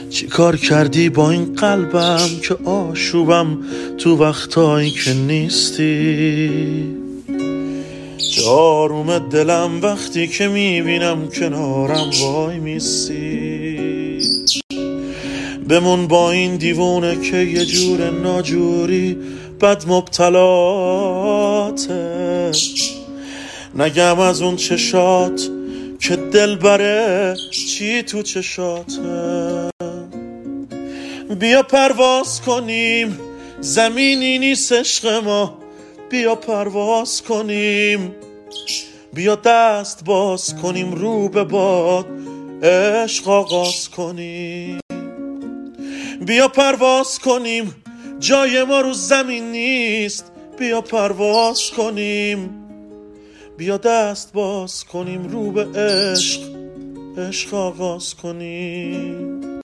چی کار کردی با این قلبم که آشوبم تو وقتایی که نیستی؟ چه آروم دلم وقتی که میبینم کنارم وای میسی. بمون با این دیوونه که یه جور ناجوری بد مبتلاته. نگم از اون چشات که دل بره چی تو چشاته. بیا پرواز کنیم، زمینی نیست عشق ما، بیا پرواز کنیم. بیا دست باز کنیم رو به باد عشق آغاز کنیم. بیا پرواز کنیم، جای ما رو زمین نیست، بیا پرواز کنیم. بیا دست باز کنیم رو به عشق، عشق آغاز کنیم.